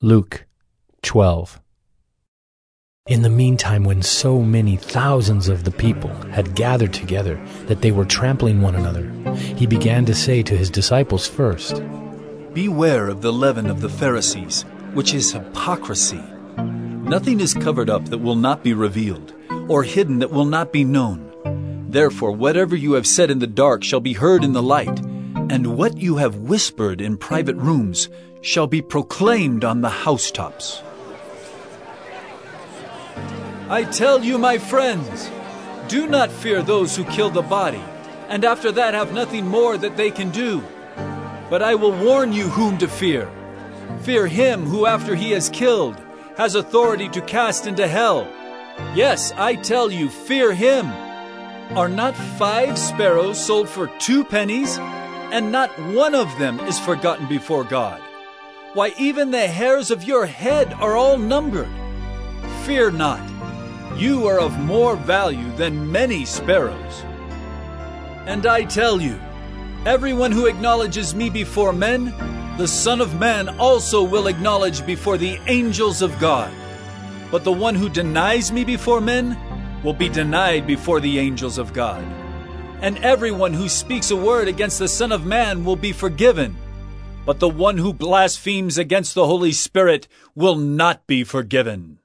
Luke 12. In the meantime, when so many thousands of the people had gathered together that they were trampling one another, he began to say to his disciples first, "Beware of the leaven of the Pharisees, which is hypocrisy. Nothing is covered up that will not be revealed, or hidden that will not be known. Therefore, whatever you have said in the dark shall be heard in the light, and what you have whispered in private rooms shall be proclaimed on the housetops. I tell you, my friends, do not fear those who kill the body, and after that have nothing more that they can do. But I will warn you whom to fear. Fear him who, after he has killed, has authority to cast into hell. Yes, I tell you, fear him. Are not 5 sparrows sold for 2 pennies? And not one of them is forgotten before God. Why, even the hairs of your head are all numbered. Fear not. You are of more value than many sparrows. And I tell you, everyone who acknowledges me before men, the Son of Man also will acknowledge before the angels of God. But the one who denies me before men will be denied before the angels of God. And everyone who speaks a word against the Son of Man will be forgiven. But the one who blasphemes against the Holy Spirit will not be forgiven.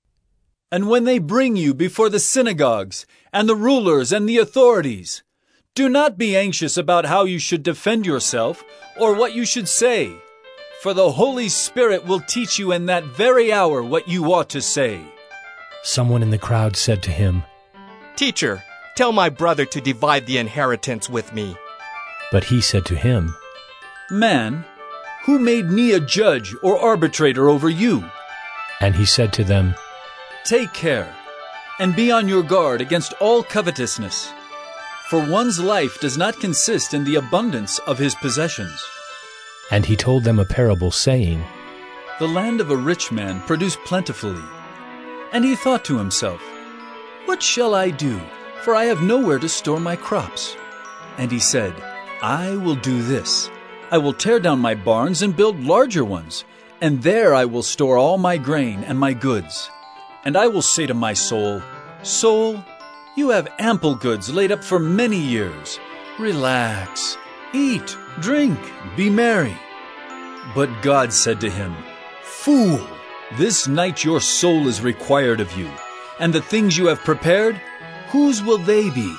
And when they bring you before the synagogues and the rulers and the authorities, do not be anxious about how you should defend yourself or what you should say, for the Holy Spirit will teach you in that very hour what you ought to say." Someone in the crowd said to him, "Teacher, tell my brother to divide the inheritance with me." But he said to him, "Man, who made me a judge or arbitrator over you?" And he said to them, "Take care, and be on your guard against all covetousness, for one's life does not consist in the abundance of his possessions." And he told them a parable, saying, The land of a rich man produced plentifully, and he thought to himself, "What shall I do? For I have nowhere to store my crops." And he said, "I will do this. I will tear down my barns and build larger ones, and there I will store all my grain and my goods. And I will say to my soul, 'Soul, you have ample goods laid up for many years. Relax, eat, drink, be merry.' But God said to him, 'Fool, this night your soul is required of you, and the things you have prepared, whose will they be?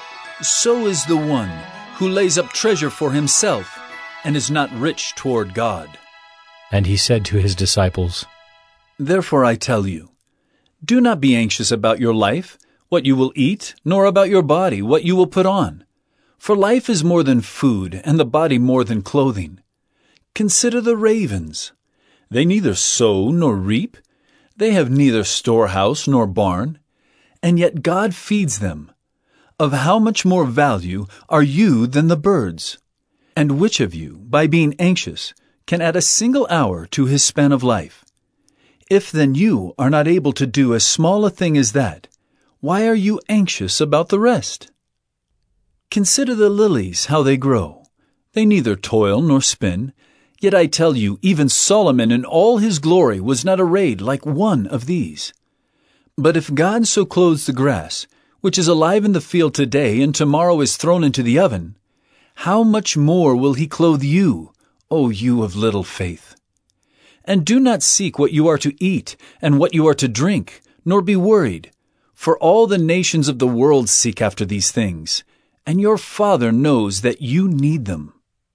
So is the one who lays up treasure for himself and is not rich toward God.'" And he said to his disciples, "Therefore I tell you, do not be anxious about your life, what you will eat, nor about your body, what you will put on. For life is more than food, and the body more than clothing. Consider the ravens. They neither sow nor reap. They have neither storehouse nor barn, and yet God feeds them. Of how much more value are you than the birds? And which of you, by being anxious, can add a single hour to his span of life? If then you are not able to do as small a thing as that, why are you anxious about the rest? Consider the lilies, how they grow. They neither toil nor spin. Yet I tell you, even Solomon in all his glory was not arrayed like one of these. But if God so clothes the grass, which is alive in the field today and tomorrow is thrown into the oven, how much more will he clothe you, O you of little faith? And do not seek what you are to eat and what you are to drink, nor be worried, for all the nations of the world seek after these things, and your Father knows that you need them.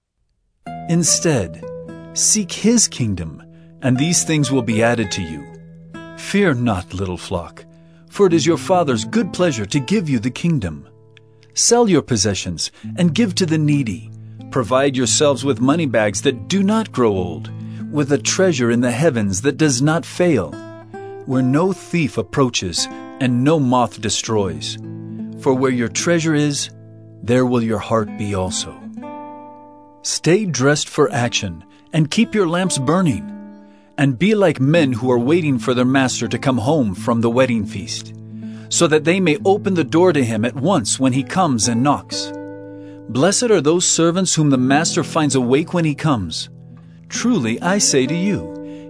Instead, seek his kingdom, and these things will be added to you. Fear not, little flock, for it is your Father's good pleasure to give you the kingdom. Sell your possessions and give to the needy. Provide yourselves with money bags that do not grow old, with a treasure in the heavens that does not fail, where no thief approaches and no moth destroys. For where your treasure is, there will your heart be also. Stay dressed for action and keep your lamps burning, and be like men who are waiting for their master to come home from the wedding feast, so that they may open the door to him at once when he comes and knocks. Blessed are those servants whom the master finds awake when he comes. Truly, I say to you,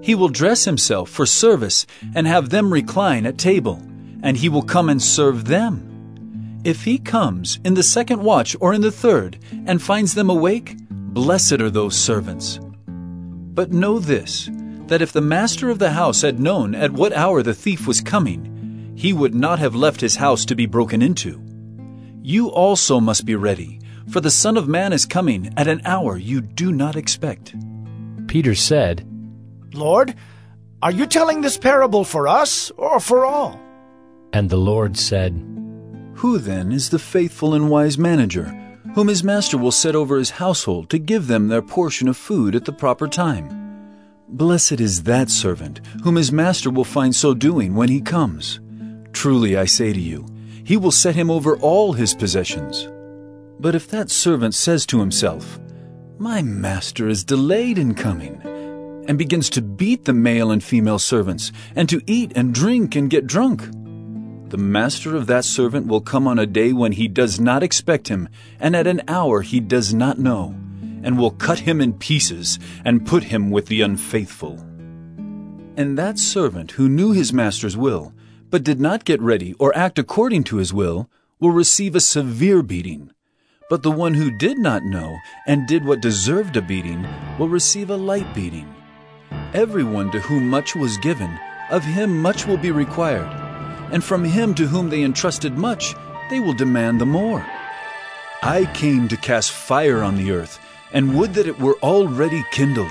He will dress himself for service and have them recline at table, and he will come and serve them. If he comes in the second watch or in the third and finds them awake, blessed are those servants. But know this, that if the master of the house had known at what hour the thief was coming, he would not have left his house to be broken into. You also must be ready, for the Son of Man is coming at an hour you do not expect. Peter said, Lord, are you telling this parable for us or for all? and the Lord said, Who then is the faithful and wise manager, whom his master will set over his household to give them their portion of food at the proper time? Blessed is that servant, whom his master will find so doing when he comes. Truly I say to you, he will set him over all his possessions. But if that servant says to himself, My master is delayed in coming, and begins to beat the male and female servants, and to eat and drink and get drunk, the master of that servant will come on a day when he does not expect him, and at an hour he does not know, and will cut him in pieces and put him with the unfaithful. And that servant who knew his master's will, but did not get ready or act according to his will receive a severe beating. But the one who did not know and did what deserved a beating will receive a light beating. Everyone to whom much was given, of him much will be required, and from him to whom they entrusted much, they will demand the more. I came to cast fire on the earth, and would that it were already kindled.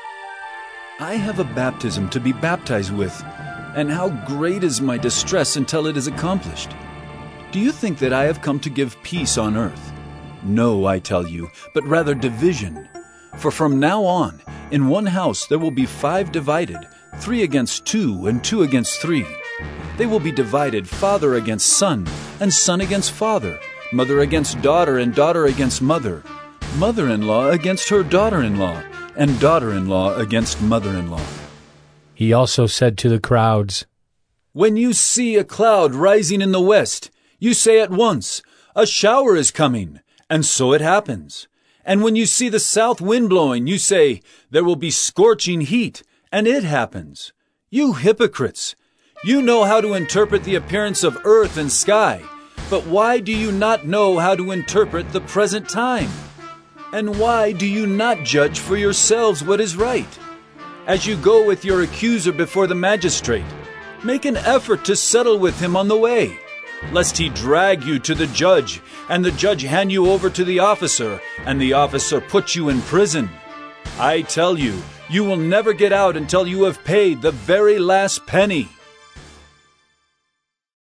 I have a baptism to be baptized with, and how great is my distress until it is accomplished. Do you think that I have come to give peace on earth? No, I tell you, but rather division. For from now on, in one house there will be 5 divided, 3 against 2 and 2 against 3. They will be divided, father against son, and son against father, mother against daughter, and daughter against mother, mother-in-law against her daughter-in-law, and daughter-in-law against mother-in-law. He also said to the crowds, When you see a cloud rising in the west, you say at once, A shower is coming, and so it happens. And when you see the south wind blowing, you say, There will be scorching heat, and it happens. You hypocrites! You know how to interpret the appearance of earth and sky, but why do you not know how to interpret the present time? And why do you not judge for yourselves what is right? As you go with your accuser before the magistrate, make an effort to settle with him on the way, lest he drag you to the judge, and the judge hand you over to the officer, and the officer put you in prison. I tell you, you will never get out until you have paid the very last penny.